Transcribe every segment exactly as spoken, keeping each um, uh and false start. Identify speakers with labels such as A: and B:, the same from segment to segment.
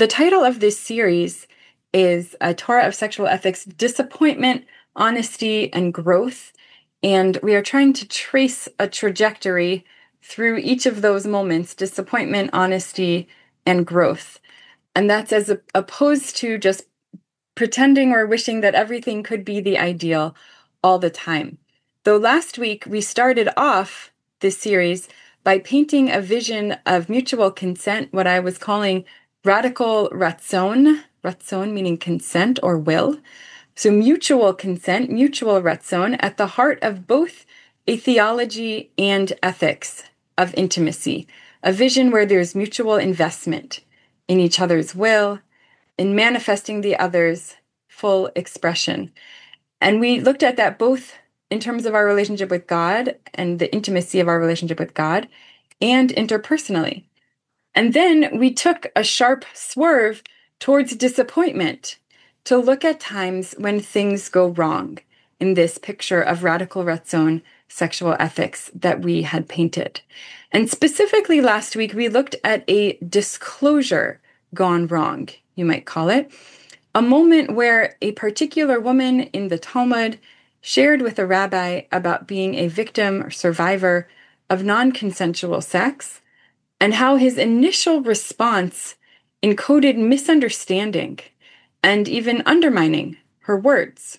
A: The title of this series is a Torah of Sexual Ethics, Disappointment, Honesty, and Growth. And we are trying to trace a trajectory through each of those moments, disappointment, honesty, and growth. And that's as opposed to just pretending or wishing that everything could be the ideal all the time. Though last week we started off this series by painting a vision of mutual consent, what I was calling radical ratzon, ratzon meaning consent or will. So mutual consent, mutual ratzon, at the heart of both a theology and ethics of intimacy, a vision where there's mutual investment in each other's will, in manifesting the other's full expression. And we looked at that both in terms of our relationship with God and the intimacy of our relationship with God, and interpersonally. And then we took a sharp swerve towards disappointment to look at times when things go wrong in this picture of radical ratzon sexual ethics that we had painted. And specifically last week, we looked at a disclosure gone wrong, you might call it, a moment where a particular woman in the Talmud shared with a rabbi about being a victim or survivor of non-consensual sex, and how his initial response encoded misunderstanding and even undermining her words.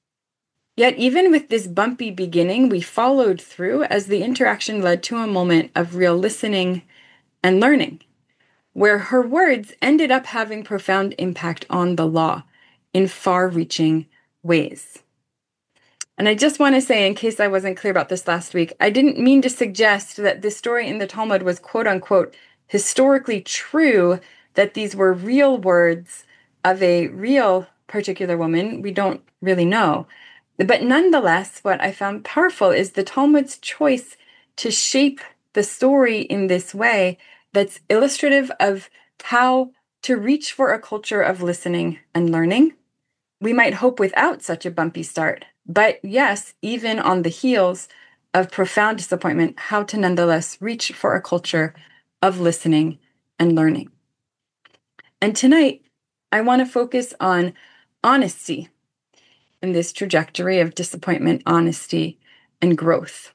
A: Yet even with this bumpy beginning, we followed through as the interaction led to a moment of real listening and learning, where her words ended up having profound impact on the law in far-reaching ways. And I just want to say, in case I wasn't clear about this last week, I didn't mean to suggest that this story in the Talmud was quote-unquote historically true, that these were real words of a real particular woman. We don't really know. But nonetheless, what I found powerful is the Talmud's choice to shape the story in this way that's illustrative of how to reach for a culture of listening and learning. We might hope without such a bumpy start. But yes, even on the heels of profound disappointment, how to nonetheless reach for a culture of listening and learning. And tonight, I want to focus on honesty in this trajectory of disappointment, honesty, and growth.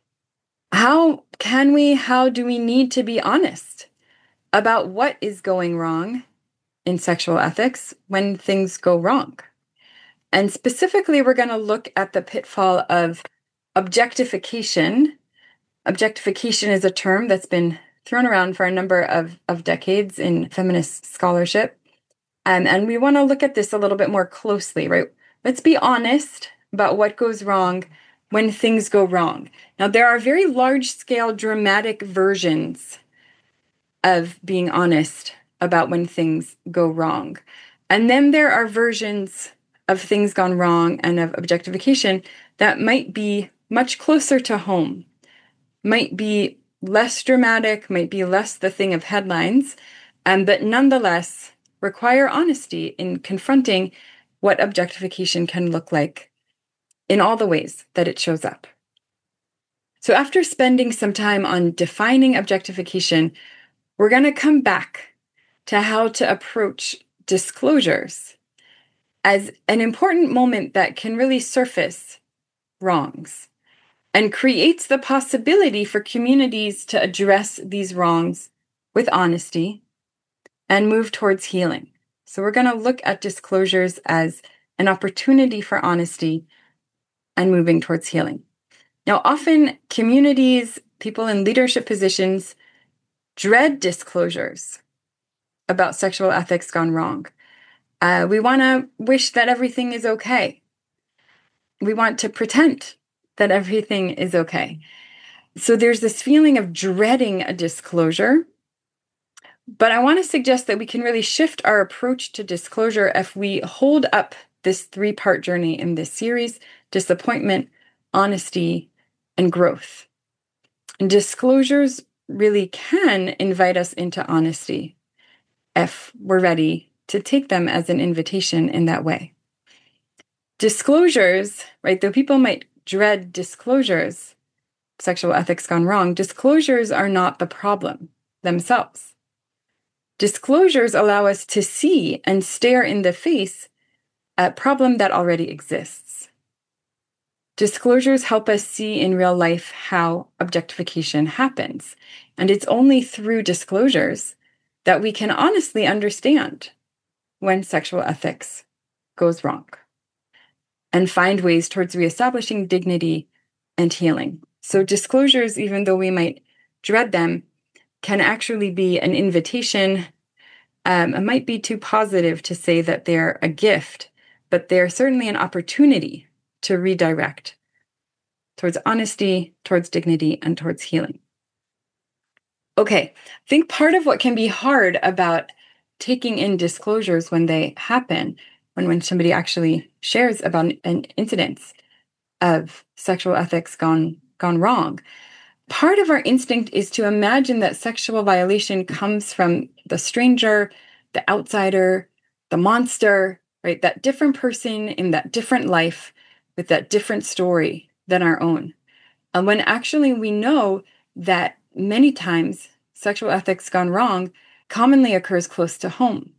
A: How can we, how do we need to be honest about what is going wrong in sexual ethics when things go wrong? And specifically, we're going to look at the pitfall of objectification. Objectification is a term that's been thrown around for a number of, of decades in feminist scholarship. Um, and we want to look at this a little bit more closely, right? Let's be honest about what goes wrong when things go wrong. Now, there are very large-scale, dramatic versions of being honest about when things go wrong. And then there are versions of things gone wrong and of objectification that might be much closer to home, might be less dramatic, might be less the thing of headlines, um, but nonetheless require honesty in confronting what objectification can look like in all the ways that it shows up. So after spending some time on defining objectification, we're going to come back to how to approach disclosures as an important moment that can really surface wrongs and creates the possibility for communities to address these wrongs with honesty and move towards healing. So we're going to look at disclosures as an opportunity for honesty and moving towards healing. Now, often communities, people in leadership positions, dread disclosures about sexual ethics gone wrong. Uh, we want to wish that everything is okay. We want to pretend that everything is okay. So there's this feeling of dreading a disclosure. But I want to suggest that we can really shift our approach to disclosure if we hold up this three-part journey in this series: disappointment, honesty, and growth. And disclosures really can invite us into honesty if we're ready to take them as an invitation in that way. Disclosures, right, though people might dread disclosures, sexual ethics gone wrong, disclosures are not the problem themselves. Disclosures allow us to see and stare in the face a problem that already exists. Disclosures help us see in real life how objectification happens. And it's only through disclosures that we can honestly understand when sexual ethics goes wrong and find ways towards reestablishing dignity and healing. So disclosures, even though we might dread them, can actually be an invitation. Um, it might be too positive to say that they're a gift, but they're certainly an opportunity to redirect towards honesty, towards dignity, and towards healing. Okay, I think part of what can be hard about taking in disclosures when they happen, when, when somebody actually shares about an incident of sexual ethics gone, gone wrong, part of our instinct is to imagine that sexual violation comes from the stranger, the outsider, the monster, right? That different person in that different life with that different story than our own. And when actually we know that many times sexual ethics gone wrong commonly occurs close to home.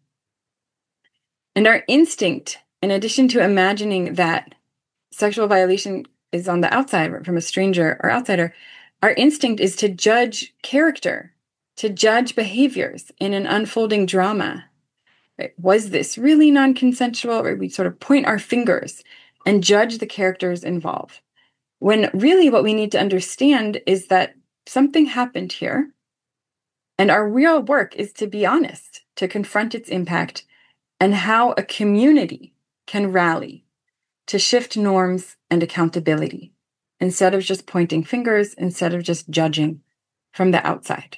A: And our instinct, in addition to imagining that sexual violation is on the outside from a stranger or outsider, our instinct is to judge character, to judge behaviors in an unfolding drama. Right? Was this really non-consensual? Right? We sort of point our fingers and judge the characters involved. When really what we need to understand is that something happened here, and our real work is to be honest, to confront its impact, and how a community can rally to shift norms and accountability, instead of just pointing fingers, instead of just judging from the outside.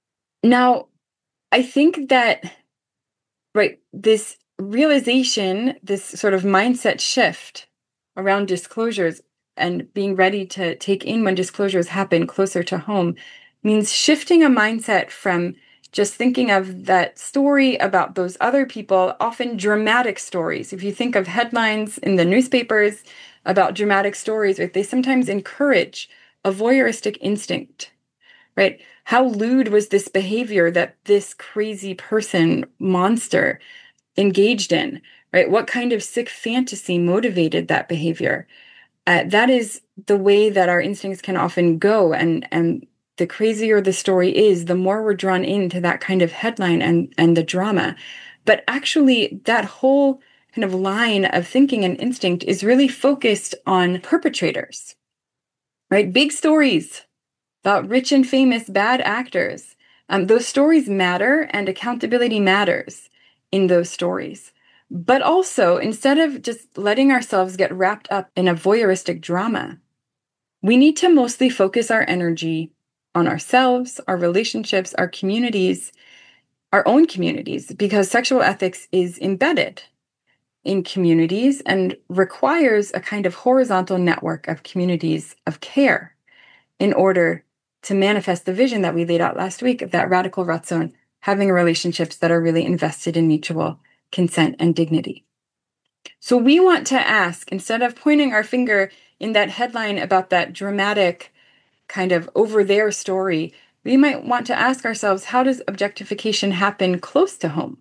A: Now, I think that, right, this realization, this sort of mindset shift around disclosures and being ready to take in when disclosures happen closer to home means shifting a mindset from just thinking of that story about those other people, often dramatic stories. If you think of headlines in the newspapers about dramatic stories, right, they sometimes encourage a voyeuristic instinct, right? How lewd was this behavior that this crazy person, monster, engaged in, right? What kind of sick fantasy motivated that behavior? Uh, that is the way that our instincts can often go. And, and the crazier the story is, the more we're drawn into that kind of headline and, and the drama. But actually, that whole kind of line of thinking and instinct is really focused on perpetrators, right? Big stories about rich and famous bad actors. Um, those stories matter, and accountability matters in those stories. But also, instead of just letting ourselves get wrapped up in a voyeuristic drama, we need to mostly focus our energy on ourselves, our relationships, our communities, our own communities, because sexual ethics is embedded in communities and requires a kind of horizontal network of communities of care in order to manifest the vision that we laid out last week of that radical ratzon, having relationships that are really invested in mutual consent and dignity. So we want to ask, instead of pointing our finger in that headline about that dramatic kind of over there story, we might want to ask ourselves, how does objectification happen close to home?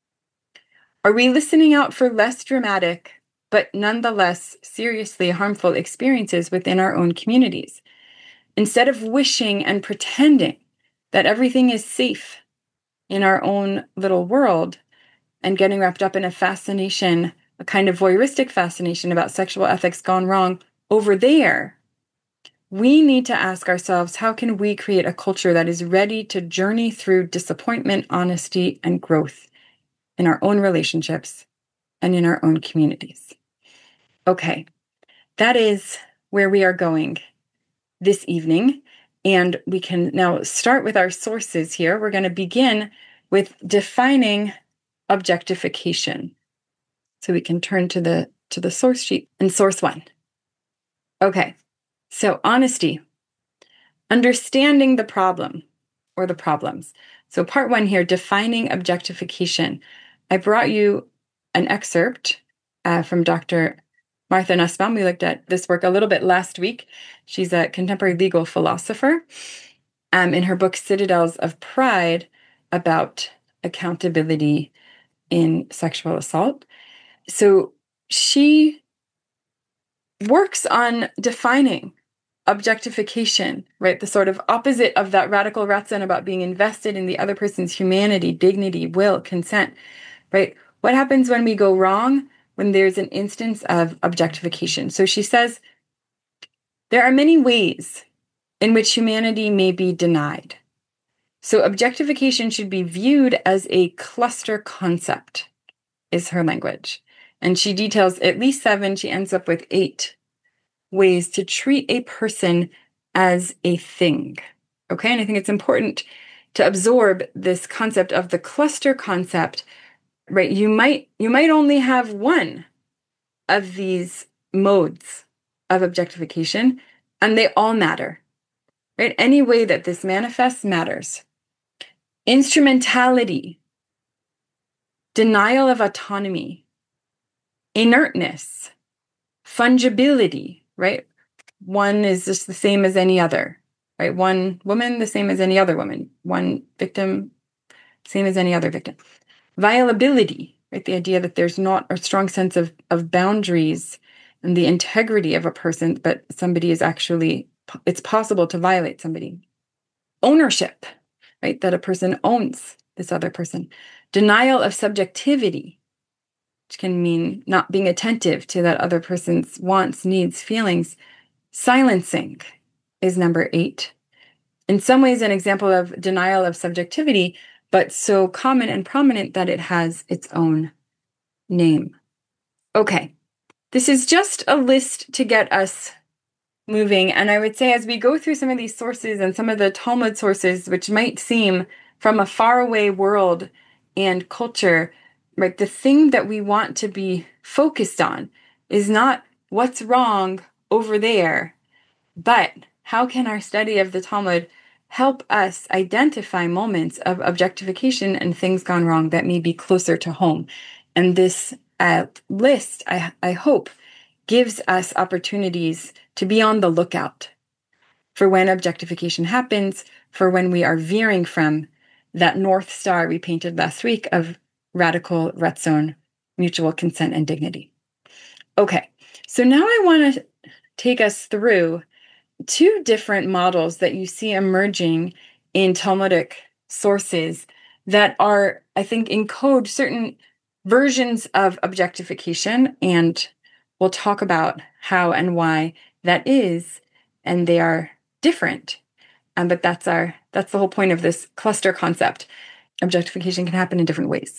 A: Are we listening out for less dramatic, but nonetheless seriously harmful experiences within our own communities? Instead of wishing and pretending that everything is safe in our own little world and getting wrapped up in a fascination, a kind of voyeuristic fascination about sexual ethics gone wrong over there, we need to ask ourselves, how can we create a culture that is ready to journey through disappointment, honesty, and growth in our own relationships and in our own communities? Okay, that is where we are going this evening. And we can now start with our sources here. We're going to begin with defining objectification. So we can turn to the to the source sheet and source one. Okay, so honesty, understanding the problem or the problems. So part one here, defining objectification. I brought you an excerpt uh, from Doctor Martha Nussbaum. We looked at this work a little bit last week. She's a contemporary legal philosopher. Um, in her book, Citadels of Pride, about accountability in sexual assault. So she works on defining objectification, right? The sort of opposite of that radical ratzon about being invested in the other person's humanity, dignity, will, consent, right? What happens when we go wrong when there's an instance of objectification? So she says, there are many ways in which humanity may be denied. So objectification should be viewed as a cluster concept, is her language. And she details at least seven, she ends up with eight ways to treat a person as a thing. Okay, and I think it's important to absorb this concept of the cluster concept, right? You might you might only have one of these modes of objectification, and they all matter, right? Any way that this manifests matters. Instrumentality, denial of autonomy, inertness, fungibility, right? One is just the same as any other, right? One woman, the same as any other woman. One victim, same as any other victim. Violability, right? The idea that there's not a strong sense of, of boundaries and the integrity of a person, but somebody is actually, it's possible to violate somebody. Ownership, right? That a person owns this other person. Denial of subjectivity, which can mean not being attentive to that other person's wants, needs, feelings. Silencing is number eight. In some ways, an example of denial of subjectivity, but so common and prominent that it has its own name. Okay, this is just a list to get us moving. And I would say as we go through some of these sources and some of the Talmud sources, which might seem from a faraway world and culture, right, the thing that we want to be focused on is not what's wrong over there, but how can our study of the Talmud help us identify moments of objectification and things gone wrong that may be closer to home. And this uh, list, I, I hope, gives us opportunities to be on the lookout for when objectification happens, for when we are veering from that North Star we painted last week of radical ratzon, mutual consent, and dignity. Okay, so now I want to take us through two different models that you see emerging in Talmudic sources that are, I think, encode certain versions of objectification, and we'll talk about how and why that is, and they are different. Um, but that's our that's the whole point of this cluster concept. Objectification can happen in different ways.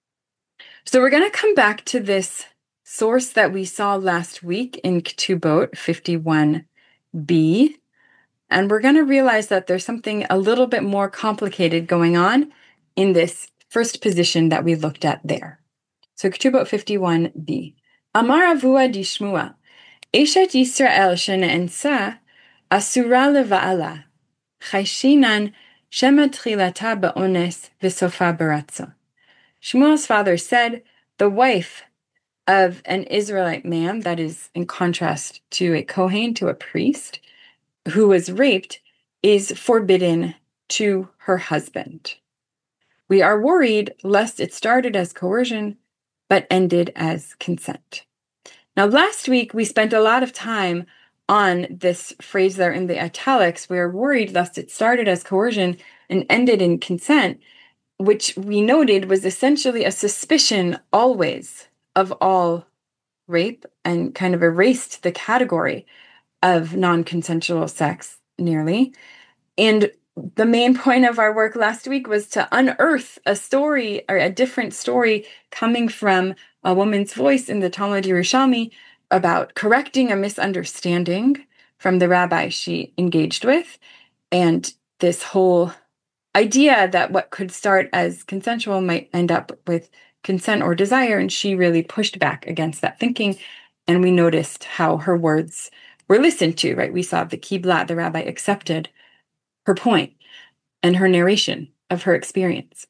A: So we're going to come back to this source that we saw last week in Ketubot fifty-one b, and we're going to realize that there's something a little bit more complicated going on in this first position that we looked at there. So Ketubot fifty-one b. Amar Avua dishmua, Eshet Yisrael shene'ensa, asura leva'ala, chayshinan shema tchilata ba'ones v'sofa baratzo. Shmuel's father said, the wife of an Israelite man, that is in contrast to a Kohen, to a priest, who was raped, is forbidden to her husband. We are worried lest it started as coercion, but ended as consent. Now, last week, we spent a lot of time on this phrase there in the italics. We are worried lest it started as coercion and ended in consent, which we noted was essentially a suspicion always of all rape and kind of erased the category of non-consensual sex nearly. And the main point of our work last week was to unearth a story or a different story coming from a woman's voice in the Talmud Yerushalmi about correcting a misunderstanding from the rabbi she engaged with. And this whole idea that what could start as consensual might end up with consent or desire, and she really pushed back against that thinking, and we noticed how her words were listened to, right? We saw the Kibla, the rabbi accepted her point and her narration of her experience.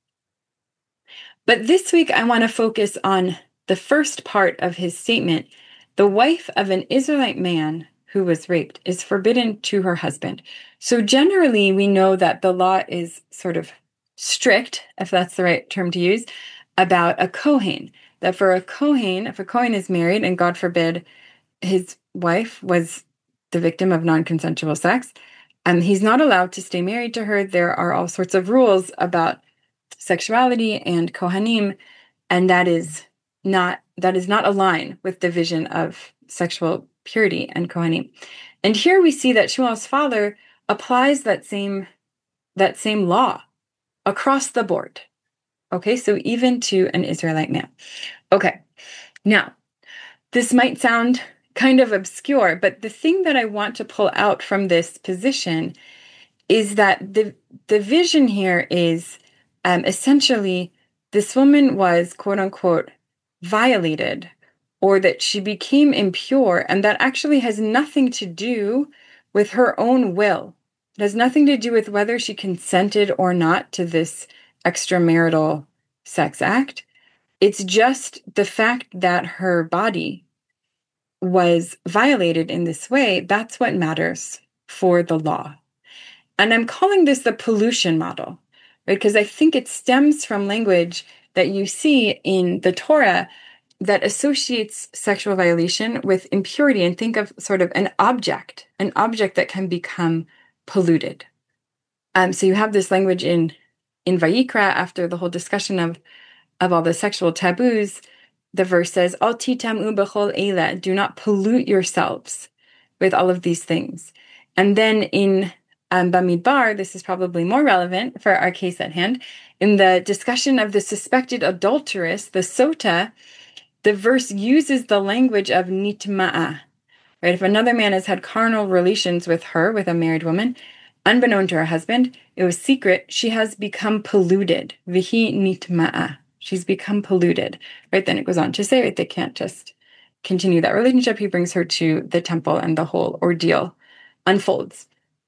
A: But this week, I want to focus on the first part of his statement. The wife of an Israelite man who was raped is forbidden to her husband. So generally, we know that the law is sort of strict, if that's the right term to use, about a Kohen. That for a Kohen, if a Kohen is married, and God forbid his wife was the victim of non-consensual sex, um, he's not allowed to stay married to her. There are all sorts of rules about sexuality and Kohanim, and that is not that is not aligned with the vision of sexual purity and Kohanim. And here we see that Shmuel's father applies that same that same law across the board. Okay, so even to an Israelite man. Okay, now this might sound kind of obscure, but the thing that I want to pull out from this position is that the the vision here is um, essentially this woman was, quote unquote, violated, or that she became impure, and that actually has nothing to do with her own will. It has nothing to do with whether she consented or not to this extramarital sex act. It's just the fact that her body was violated in this way. That's what matters for the law. And I'm calling this the pollution model, right? Because I think it stems from language that you see in the Torah that associates sexual violation with impurity, and think of sort of an object, an object that can become polluted. Um, so you have this language in, in Vayikra, after the whole discussion of, of all the sexual taboos. The verse says, Al titamu b'chol eila, do not pollute yourselves with all of these things. And then in um, Bamidbar, this is probably more relevant for our case at hand, in the discussion of the suspected adulteress, the sota, the verse uses the language of nitma'a, right? If another man has had carnal relations with her, with a married woman, unbeknown to her husband, it was secret, she has become polluted. Vihi nitma'a. She's become polluted, right? Then it goes on to say, right, they can't just continue that relationship. He brings her to the temple and the whole ordeal unfolds.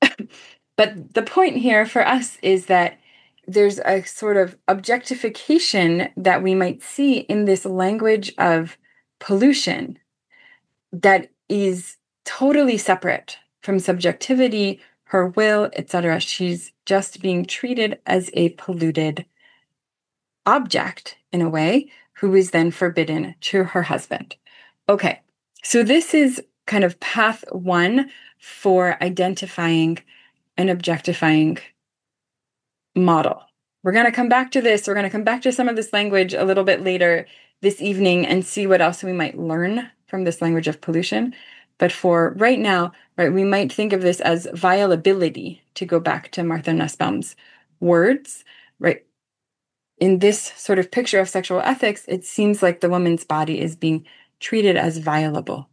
A: But the point here for us is that there's a sort of objectification that we might see in this language of pollution that is totally separate from subjectivity, her will, et cetera. She's just being treated as a polluted object, in a way, who is then forbidden to her husband. Okay, so this is kind of path one for identifying and objectifying model. We're going to come back to this. We're going to come back to some of this language a little bit later this evening and see what else we might learn from this language of pollution. But for right now, right, we might think of this as violability, to go back to Martha Nussbaum's words, right? In this sort of picture of sexual ethics, it seems like the woman's body is being treated as violable.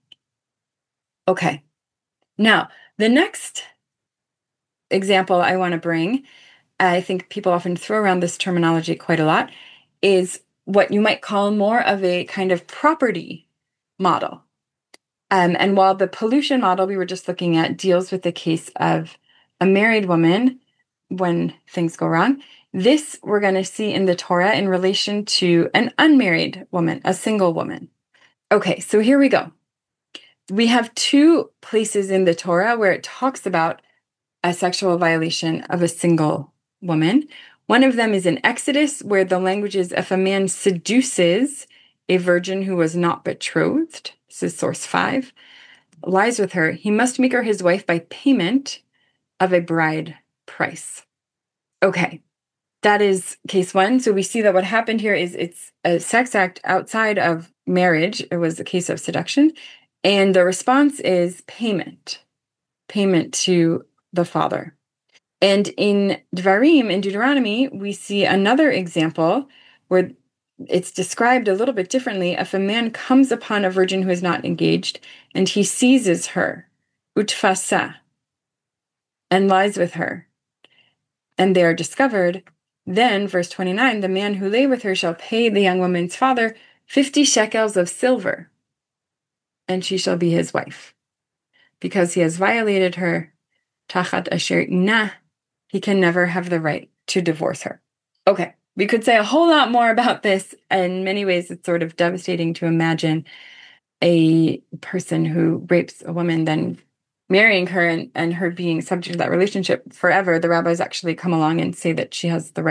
A: Okay. Now, the next example I want to bring, I think people often throw around this terminology quite a lot, is what you might call more of a kind of property model. Um, and while the pollution model we were just looking at deals with the case of a married woman when things go wrong, this we're going to see in the Torah in relation to an unmarried woman, a single woman. Okay, so here we go. We have two places in the Torah where it talks about a sexual violation of a single woman. One of them is in Exodus, where the language is, if a man seduces a virgin who was not betrothed, this is source five, lies with her, he must make her his wife by payment of a bride price. Okay, that is case one. So we see that what happened here is it's a sex act outside of marriage. It was a case of seduction. And the response is payment, payment to the father. And in Dvarim, in Deuteronomy, we see another example where it's described a little bit differently. If a man comes upon a virgin who is not engaged and he seizes her, utfasa, and lies with her, and they are discovered, then, verse twenty-nine, the man who lay with her shall pay the young woman's father fifty shekels of silver, and she shall be his wife. Because he has violated her, tachat asher inah, he can never have the right to divorce her. Okay, we could say a whole lot more about this. In many ways, it's sort of devastating to imagine a person who rapes a woman, then marrying her and, and her being subject to that relationship forever. The rabbis actually come along and say that she has the right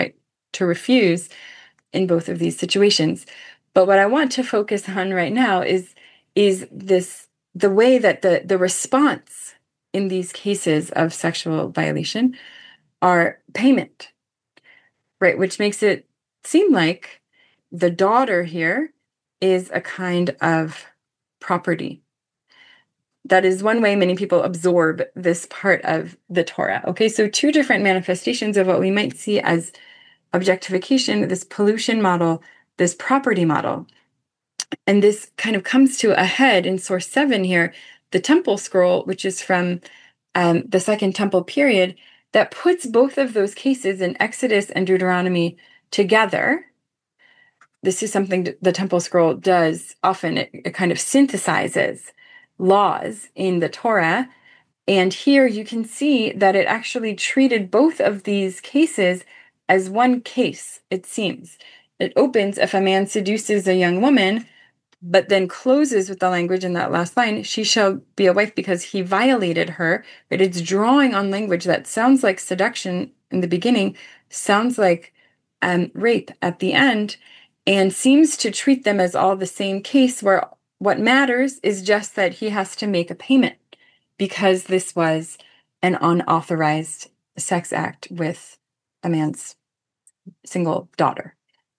A: to refuse in both of these situations. But what I want to focus on right now is, is this the way that the, the response in these cases of sexual violation are payment, right? Which makes it seem like the daughter here is a kind of property. That is one way many people absorb this part of the Torah. Okay, so two different manifestations of what we might see as objectification, this pollution model, this property model. And this kind of comes to a head in source seven here, the temple scroll, which is from um, the Second Temple period, that puts both of those cases in Exodus and Deuteronomy together. This is something the temple scroll does often. It, it kind of synthesizes laws in the Torah. And here you can see that it actually treated both of these cases as one case, it seems. It opens, if a man seduces a young woman, but then closes with the language in that last line, she shall be a wife because he violated her. But it's drawing on language that sounds like seduction in the beginning, sounds like um, rape at the end, and seems to treat them as all the same case, where what matters is just that he has to make a payment because this was an unauthorized sex act with a man's single daughter.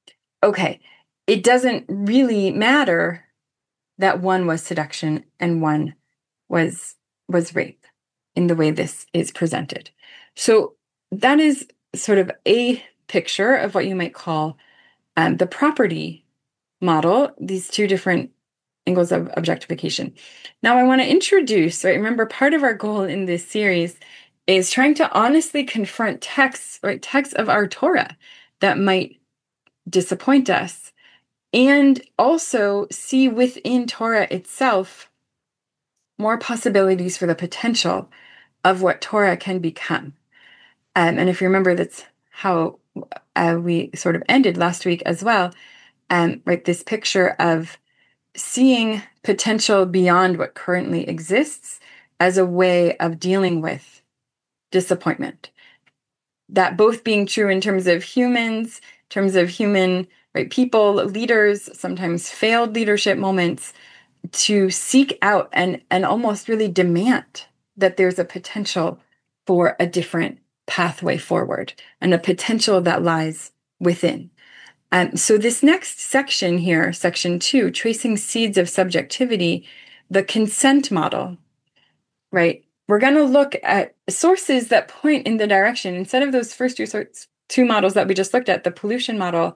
A: Okay, it doesn't really matter that one was seduction and one was was rape in the way this is presented. So that is sort of a picture of what you might call um, the property model, these two different angles of objectification. Now I want to introduce, right, remember part of our goal in this series is trying to honestly confront texts, right, texts of our Torah that might disappoint us, and also see within Torah itself more possibilities for the potential of what Torah can become. Um, and if you remember, that's how uh, we sort of ended last week as well, um, right, this picture of seeing potential beyond what currently exists as a way of dealing with disappointment. That both being true in terms of humans, in terms of human, right, people, leaders, sometimes failed leadership moments, to seek out and, and almost really demand that there's a potential for a different pathway forward and a potential that lies within. Um, so this next section here, section two, tracing seeds of subjectivity, the consent model, right? We're going to look at sources that point in the direction, instead of those first two sorts, two models that we just looked at, the pollution model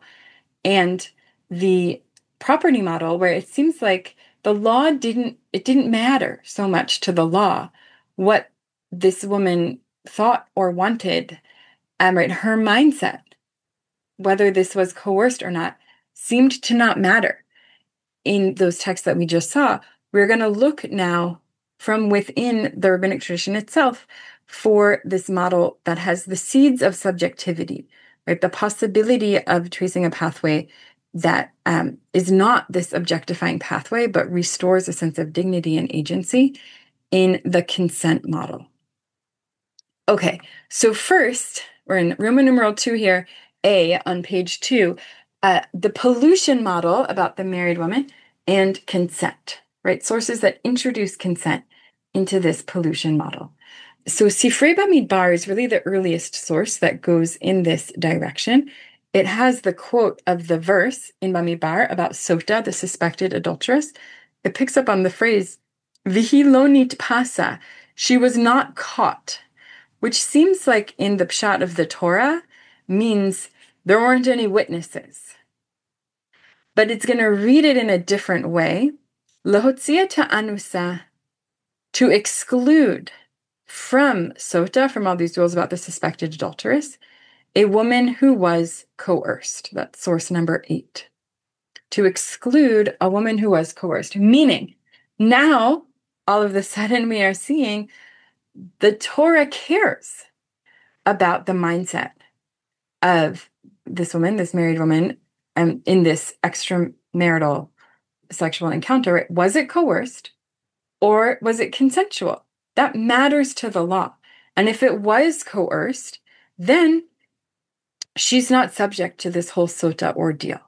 A: and the property model, where it seems like the law didn't, it didn't matter so much to the law what this woman thought or wanted, um, right? Her mindset, whether this was coerced or not, seemed to not matter in those texts that we just saw. We're going to look now from within the rabbinic tradition itself for this model that has the seeds of subjectivity, right? The possibility of tracing a pathway that um, is not this objectifying pathway, but restores a sense of dignity and agency in the consent model. Okay, so first, we're in Roman numeral two here, A on page two, uh, the pollution model about the married woman and consent, right? Sources that introduce consent into this pollution model. So Sifrei Bamidbar is really the earliest source that goes in this direction. It has the quote of the verse in Bamidbar about Sota, the suspected adulteress. It picks up on the phrase, Vihi lo nitpasa, she was not caught, which seems like in the pshat of the Torah means there weren't any witnesses. But it's going to read it in a different way. Lahotzia ta'anusa, to exclude from Sota, from all these rules about the suspected adulteress, a woman who was coerced. That's source number eight. To exclude a woman who was coerced, meaning now, all of a sudden, we are seeing the Torah cares about the mindset of this woman, this married woman, um, in this extramarital sexual encounter. Was it coerced or was it consensual? That matters to the law. And if it was coerced, then she's not subject to this whole sota ordeal.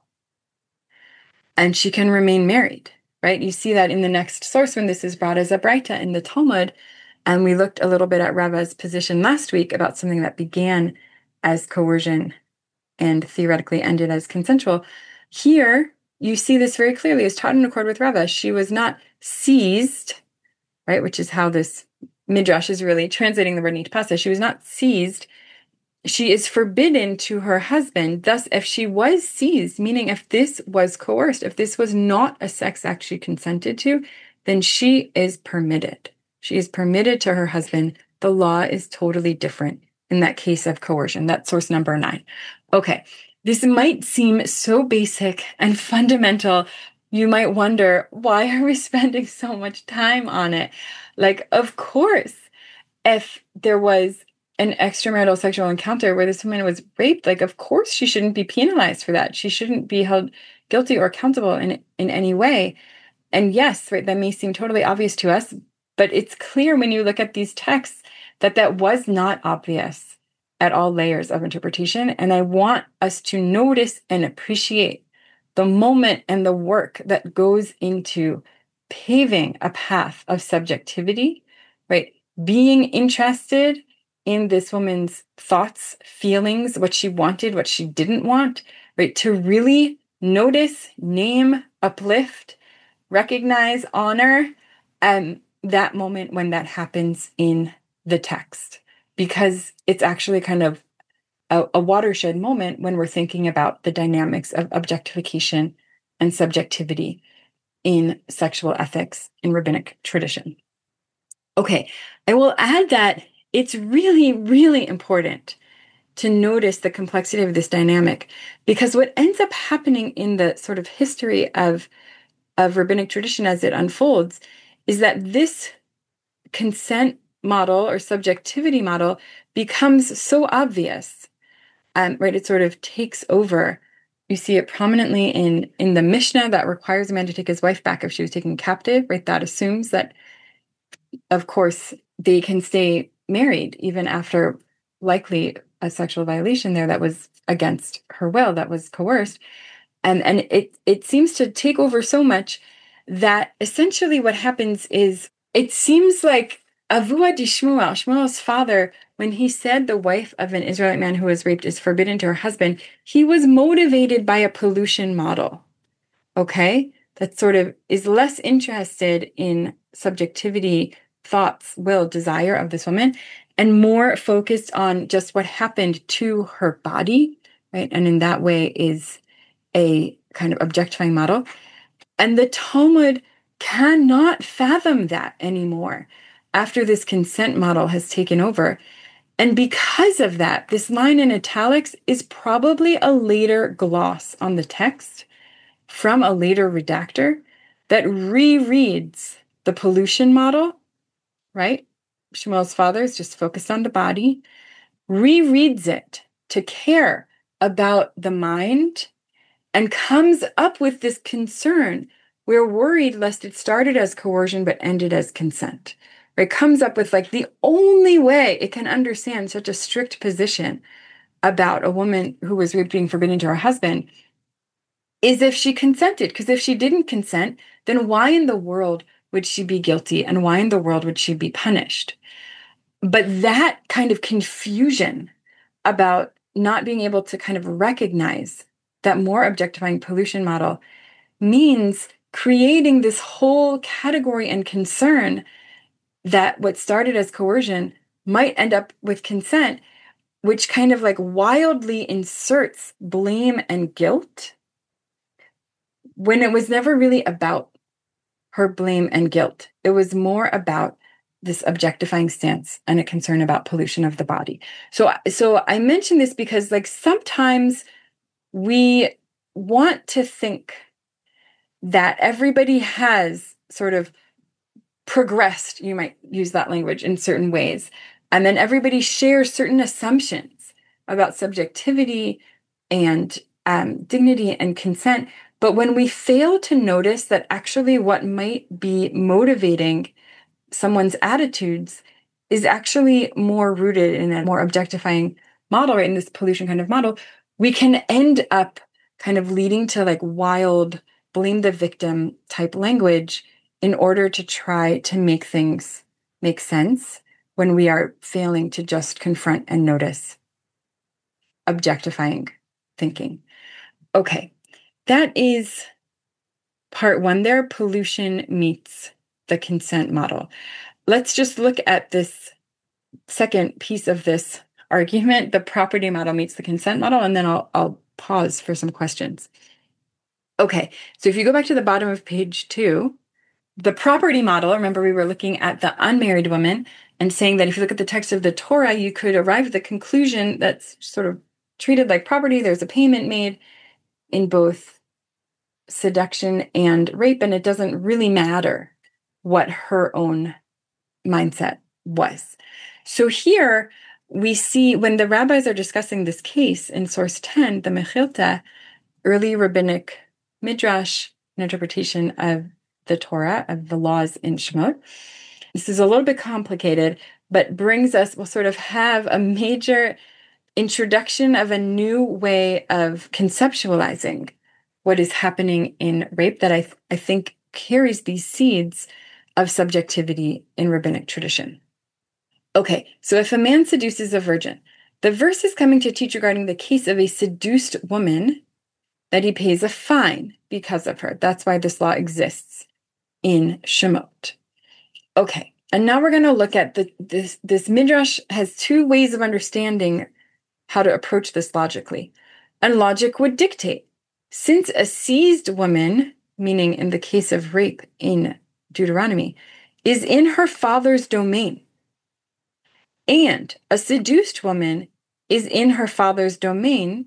A: And she can remain married, right? You see that in the next source when this is brought as a braita in the Talmud. And we looked a little bit at Rava's position last week about something that began as coercion and theoretically ended as consensual. Here, you see this very clearly. It's taught in accord with Rava. She was not seized, right? Which is how this midrash is really translating the word nitpasa. She was not seized. She is forbidden to her husband. Thus, if she was seized, meaning if this was coerced, if this was not a sex act she consented to, then she is permitted. She is permitted to her husband. The law is totally different in that case of coercion. That's source number nine. Okay, this might seem so basic and fundamental. You might wonder, why are we spending so much time on it? Like, of course, if there was an extramarital sexual encounter where this woman was raped, like, of course she shouldn't be penalized for that. She shouldn't be held guilty or accountable in, in any way. And yes, right, that may seem totally obvious to us, but it's clear when you look at these texts that that was not obvious at all layers of interpretation. And I want us to notice and appreciate the moment and the work that goes into paving a path of subjectivity, right? Being interested in this woman's thoughts, feelings, what she wanted, what she didn't want, right? To really notice, name, uplift, recognize, honor, um, that moment when that happens in the text, because it's actually kind of a, a watershed moment when we're thinking about the dynamics of objectification and subjectivity in sexual ethics in rabbinic tradition. Okay, I will add that it's really, really important to notice the complexity of this dynamic, because what ends up happening in the sort of history of, of rabbinic tradition as it unfolds is that this consent model or subjectivity model becomes so obvious, um, right? It sort of takes over. You see it prominently in, in the Mishnah that requires a man to take his wife back if she was taken captive, right? That assumes that, of course, they can stay married even after likely a sexual violation there that was against her will, that was coerced. And, and it, it seems to take over so much that essentially what happens is it seems like Avua di Shmuel, Shmuel's father, when he said the wife of an Israelite man who was raped is forbidden to her husband, he was motivated by a pollution model, okay? That sort of is less interested in subjectivity, thoughts, will, desire of this woman, and more focused on just what happened to her body, right? And in that way is a kind of objectifying model. And the Talmud cannot fathom that anymore after this consent model has taken over. And because of that, this line in italics is probably a later gloss on the text from a later redactor that rereads the pollution model, right? Shmuel's father is just focused on the body, rereads it to care about the mind, and comes up with this concern. We're worried lest it started as coercion but ended as consent. It comes up with like the only way it can understand such a strict position about a woman who was raped being forbidden to her husband is if she consented. Because if she didn't consent, then why in the world would she be guilty and why in the world would she be punished? But that kind of confusion about not being able to kind of recognize that more objectifying pollution model means creating this whole category and concern that what started as coercion might end up with consent, which kind of like wildly inserts blame and guilt when it was never really about her blame and guilt. It was more about this objectifying stance and a concern about pollution of the body. So, so I mention this because like sometimes we want to think that everybody has sort of progressed, you might use that language, in certain ways. And then everybody shares certain assumptions about subjectivity and um, dignity and consent. But when we fail to notice that actually what might be motivating someone's attitudes is actually more rooted in a more objectifying model, right, in this pollution kind of model, we can end up kind of leading to like wild blame the victim type language in order to try to make things make sense when we are failing to just confront and notice objectifying thinking. Okay, that is part one there, pollution meets the consent model. Let's just look at this second piece of this argument, the property model meets the consent model, and then I'll, I'll pause for some questions. Okay, so if you go back to the bottom of page two, the property model, remember we were looking at the unmarried woman and saying that if you look at the text of the Torah, you could arrive at the conclusion that's sort of treated like property. There's a payment made in both seduction and rape, and it doesn't really matter what her own mindset was. So here we see when the rabbis are discussing this case in source ten, the Mechilta, early rabbinic midrash, an interpretation of the Torah, of the laws in Shemot. This is a little bit complicated, but brings us, we'll sort of have a major introduction of a new way of conceptualizing what is happening in rape that I, th- I think carries these seeds of subjectivity in rabbinic tradition. Okay, so if a man seduces a virgin, the verse is coming to teach regarding the case of a seduced woman that he pays a fine because of her. That's why this law exists in Shemot. Okay, and now we're going to look at the this this midrash has two ways of understanding how to approach this logically. And logic would dictate, since a seized woman, meaning in the case of rape in Deuteronomy, is in her father's domain, and a seduced woman is in her father's domain,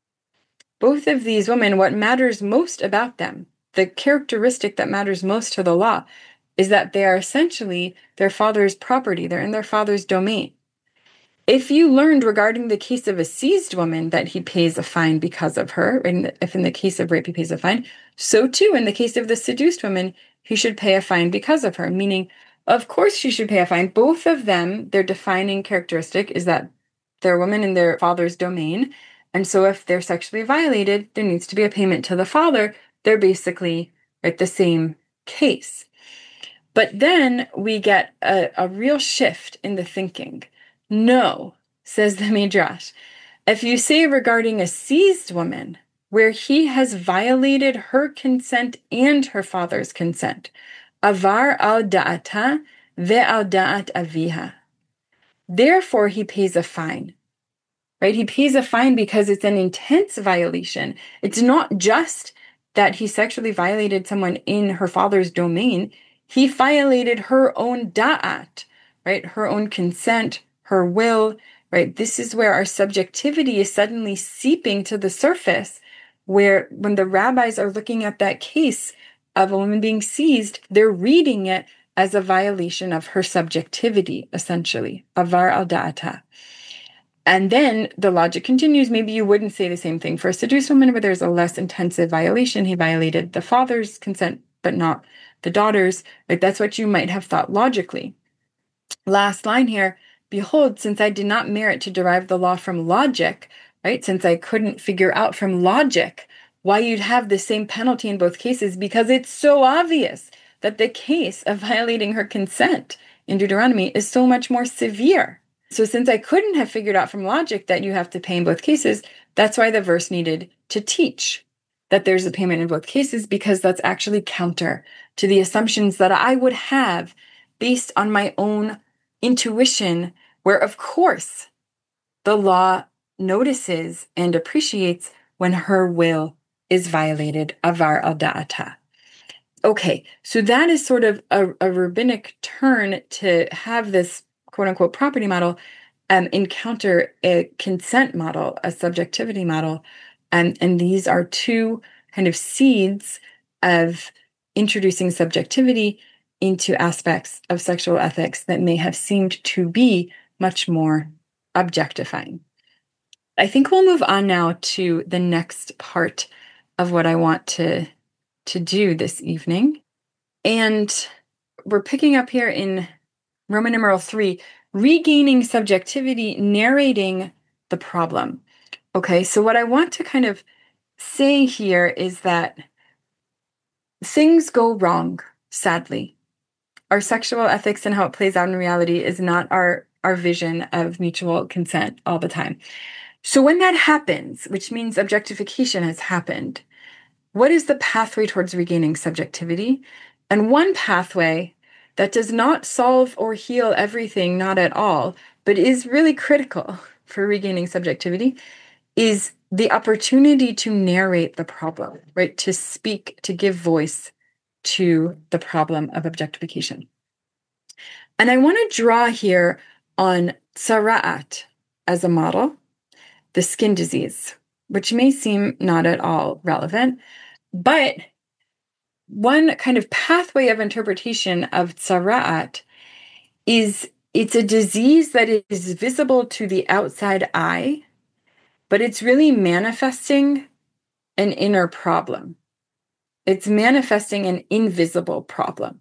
A: both of these women, what matters most about them, the characteristic that matters most to the law, is that they are essentially their father's property. They're in their father's domain. If you learned regarding the case of a seized woman that he pays a fine because of her, and if in the case of rape he pays a fine, so too in the case of the seduced woman, he should pay a fine because of her, meaning, of course she should pay a fine. Both of them, their defining characteristic is that they're women in their father's domain, and so if they're sexually violated, there needs to be a payment to the father. They're basically right, the same case. But then we get a, a real shift in the thinking. No, says the Midrash, if you say regarding a seized woman, where he has violated her consent and her father's consent, avar al da'ata ve'al da'at aviha, therefore he pays a fine, right? He pays a fine because it's an intense violation. It's not just that he sexually violated someone in her father's domain. He violated her own da'at, right? Her own consent, her will, right? This is where our subjectivity is suddenly seeping to the surface, where when the rabbis are looking at that case of a woman being seized, they're reading it as a violation of her subjectivity, essentially, avar al da'ata. And then the logic continues. Maybe you wouldn't say the same thing for a seduced woman, where there's a less intensive violation. He violated the father's consent, but not the daughter's. Right? That's what you might have thought logically. Last line here, behold, since I did not merit to derive the law from logic, right? Since I couldn't figure out from logic why you'd have the same penalty in both cases, because it's so obvious that the case of violating her consent in Deuteronomy is so much more severe. So since I couldn't have figured out from logic that you have to pay in both cases, that's why the verse needed to teach that there's a payment in both cases, because that's actually counter to the assumptions that I would have based on my own intuition, where, of course, the law notices and appreciates when her will is violated, avar al da'ata. Okay, so that is sort of a, a rabbinic turn to have this quote-unquote property model um, encounter a consent model, a subjectivity model, and, and these are two kind of seeds of introducing subjectivity into aspects of sexual ethics that may have seemed to be much more objectifying. I think we'll move on now to the next part of what I want to, to do this evening. And we're picking up here in Roman numeral three, regaining subjectivity, narrating the problem. Okay, so what I want to kind of say here is that things go wrong, sadly. Our sexual ethics and how it plays out in reality is not our, our vision of mutual consent all the time. So when that happens, which means objectification has happened, what is the pathway towards regaining subjectivity? And one pathway that does not solve or heal everything, not at all, but is really critical for regaining subjectivity, is the opportunity to narrate the problem, right? To speak, to give voice to the problem of objectification. And I want to draw here on tzara'at as a model, the skin disease, which may seem not at all relevant, but one kind of pathway of interpretation of tzara'at is it's a disease that is visible to the outside eye, but it's really manifesting an inner problem. It's manifesting an invisible problem.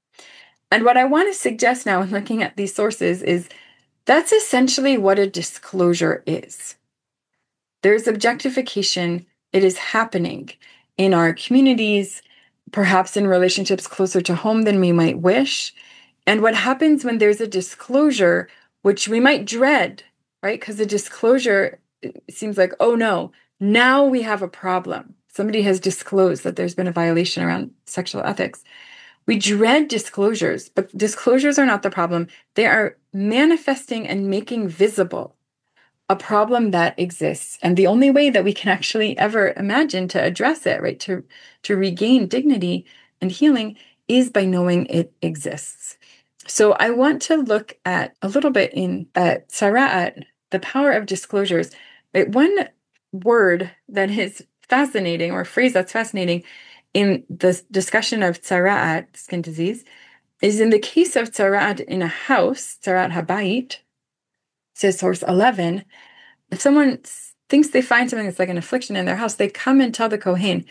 A: And what I want to suggest now in looking at these sources is that's essentially what a disclosure is. There's objectification. It is happening in our communities, perhaps in relationships closer to home than we might wish. And what happens when there's a disclosure, which we might dread, right? Because a disclosure seems like, oh no, now we have a problem. Somebody has disclosed that there's been a violation around sexual ethics. We dread disclosures, but disclosures are not the problem. They are manifesting and making visible a problem that exists. And the only way that we can actually ever imagine to address it, right, to, to regain dignity and healing is by knowing it exists. So I want to look at a little bit in uh, tzara'at, the power of disclosures. Right? One word that is fascinating, or phrase that's fascinating in the discussion of tzara'at, skin disease, is in the case of tzara'at in a house, tzara'at habayit, says source eleven, if someone thinks they find something that's like an affliction in their house, they come and tell the Kohen,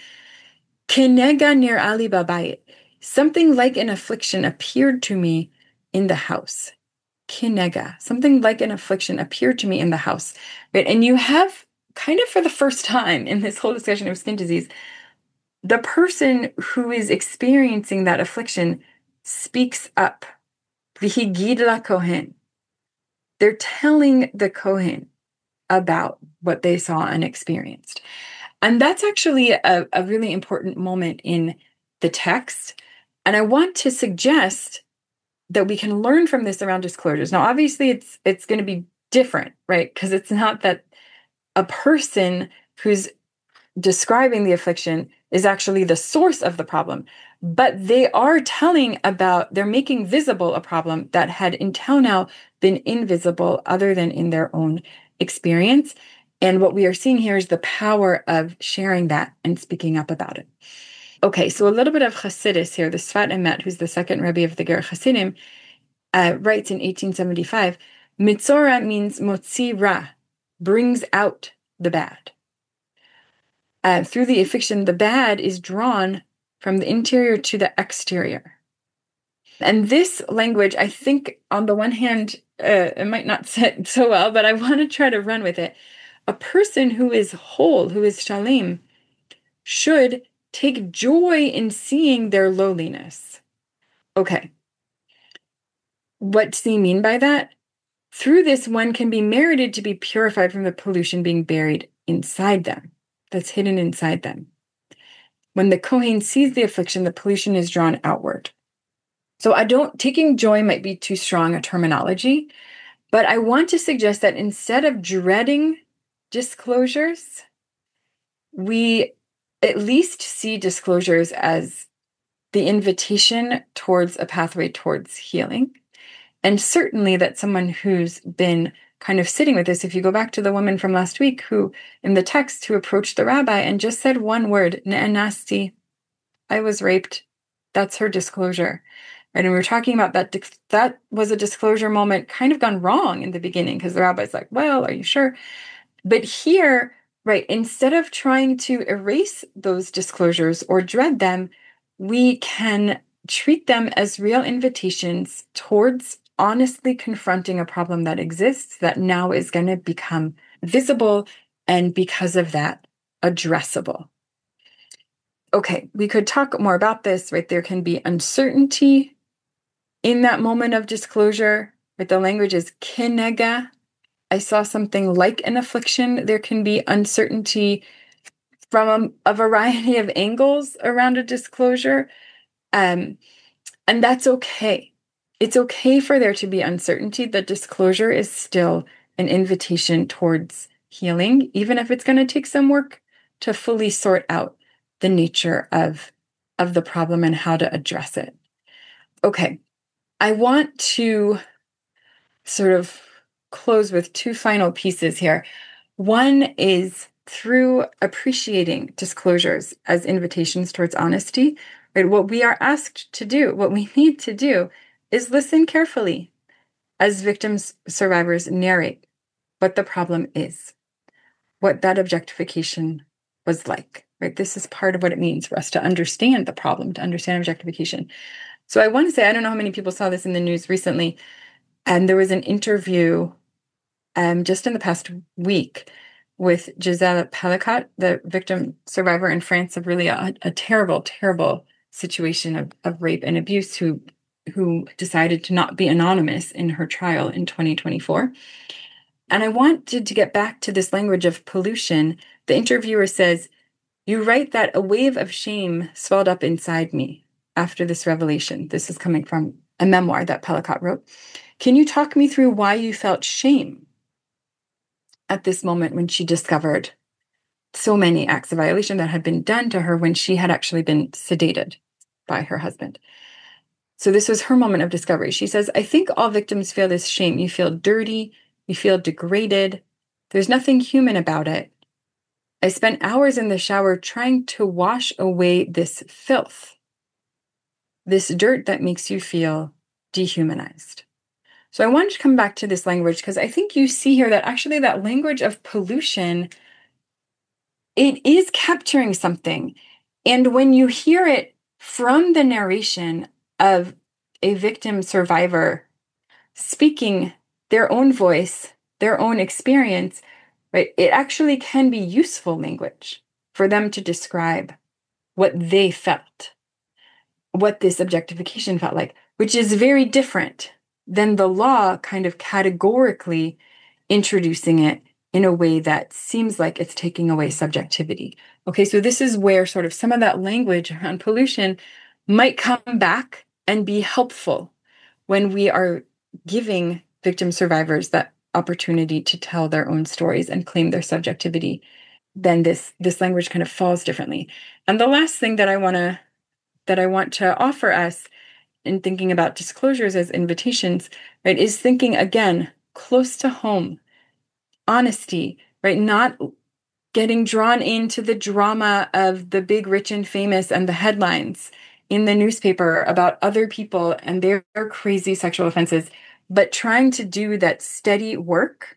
A: Kenega nir ali babayit, something like an affliction appeared to me in the house. Kinega, something like an affliction appeared to me in the house. Right? And you have kind of for the first time in this whole discussion of skin disease, the person who is experiencing that affliction speaks up. V'higid la Kohen. They're telling the Kohen about what they saw and experienced. And that's actually a, a really important moment in the text. And I want to suggest that we can learn from this around disclosures. Now, obviously, it's it's going to be different, right? Because it's not that a person who's describing the affliction is actually the source of the problem, but they are telling about, they're making visible a problem that had until now been invisible other than in their own experience. And what we are seeing here is the power of sharing that and speaking up about it. Okay, so a little bit of Chassidus here. The Sfat Emet, who's the second Rebbe of the Ger Chassidim, uh, writes in eighteen seventy-five, Mitzora means motzi ra, brings out the bad. Uh, through the affliction, the bad is drawn from the interior to the exterior. And this language, I think, on the one hand, uh, it might not sit so well, but I want to try to run with it. A person who is whole, who is shalem, should take joy in seeing their lowliness. Okay. What does he mean by that? Through this, one can be merited to be purified from the pollution being buried inside them, that's hidden inside them. When the Kohen sees the affliction, the pollution is drawn outward. So I don't, taking joy might be too strong a terminology, but I want to suggest that instead of dreading disclosures, we at least see disclosures as the invitation towards a pathway towards healing. And certainly that someone who's been kind of sitting with this, if you go back to the woman from last week who, in the text, who approached the rabbi and just said one word, ne'anasti, I was raped. That's her disclosure. Right? And we were talking about that. That was a disclosure moment kind of gone wrong in the beginning because the rabbi's like, well, are you sure? But here, right, instead of trying to erase those disclosures or dread them, we can treat them as real invitations towards honestly confronting a problem that exists that now is going to become visible and because of that, addressable. Okay, we could talk more about this, right? There can be uncertainty in that moment of disclosure, right? The language is kinega. I saw something like an affliction. There can be uncertainty from a, a variety of angles around a disclosure. Um, and that's okay. It's okay for there to be uncertainty. The disclosure is still an invitation towards healing, even if it's going to take some work to fully sort out the nature of, of the problem and how to address it. Okay, I want to sort of close with two final pieces here. One is through appreciating disclosures as invitations towards honesty, right? What we are asked to do, what we need to do, is listen carefully as victims, survivors narrate what the problem is, what that objectification was like, right? This is part of what it means for us to understand the problem, to understand objectification. So I want to say, I don't know how many people saw this in the news recently, and there was an interview um, just in the past week with Giselle Pelicot, the victim survivor in France of really a, a terrible, terrible situation of, of rape and abuse, who who decided to not be anonymous in her trial in twenty twenty-four. And I wanted to get back to this language of pollution. The interviewer says, "You write that a wave of shame swelled up inside me after this revelation." This is coming from a memoir that Pelicot wrote. "Can you talk me through why you felt shame at this moment when she discovered so many acts of violation that had been done to her when she had actually been sedated by her husband?" So this was her moment of discovery. She says, "I think all victims feel this shame. You feel dirty. You feel degraded. There's nothing human about it. I spent hours in the shower trying to wash away this filth, this dirt that makes you feel dehumanized." So I wanted to come back to this language because I think you see here that actually that language of pollution, it is capturing something. And when you hear it from the narration of a victim survivor speaking their own voice, their own experience, right, it actually can be useful language for them to describe what they felt, what this objectification felt like, which is very different than the law kind of categorically introducing it in a way that seems like it's taking away subjectivity. Okay, so this is where sort of some of that language around pollution might come back and be helpful when we are giving victim survivors that opportunity to tell their own stories and claim their subjectivity. Then this this language kind of falls differently. And the last thing that I want to that I want to offer us in thinking about disclosures as invitations, right, is thinking again close to home, honesty, right, not getting drawn into the drama of the big, rich, and famous and the headlines in the newspaper about other people and their crazy sexual offenses, but trying to do that steady work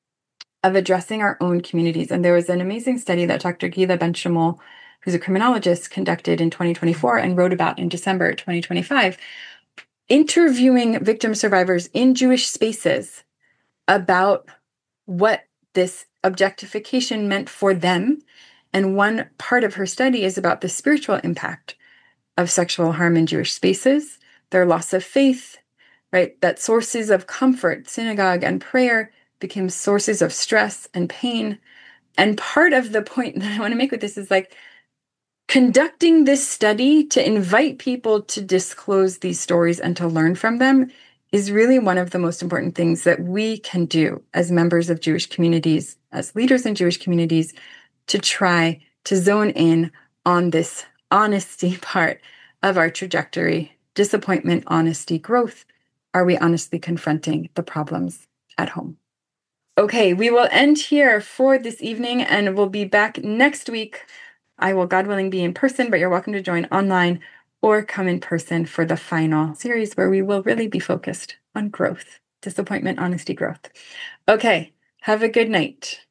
A: of addressing our own communities. And there was an amazing study that Doctor Gila Ben-Shimol, who's a criminologist, conducted in twenty twenty-four and wrote about in December twenty twenty-five, interviewing victim survivors in Jewish spaces about what this objectification meant for them. And one part of her study is about the spiritual impact of sexual harm in Jewish spaces, their loss of faith, right? That sources of comfort, synagogue and prayer, became sources of stress and pain. And part of the point that I want to make with this is like conducting this study to invite people to disclose these stories and to learn from them is really one of the most important things that we can do as members of Jewish communities, as leaders in Jewish communities, to try to zone in on this honesty part of our trajectory: disappointment, honesty, growth. Are we honestly confronting the problems at home? Okay, we will end here for this evening, and we'll be back next week. I will, God willing, be in person, but you're welcome to join online or come in person for the final series where we will really be focused on growth, disappointment, honesty, growth. Okay, have a good night.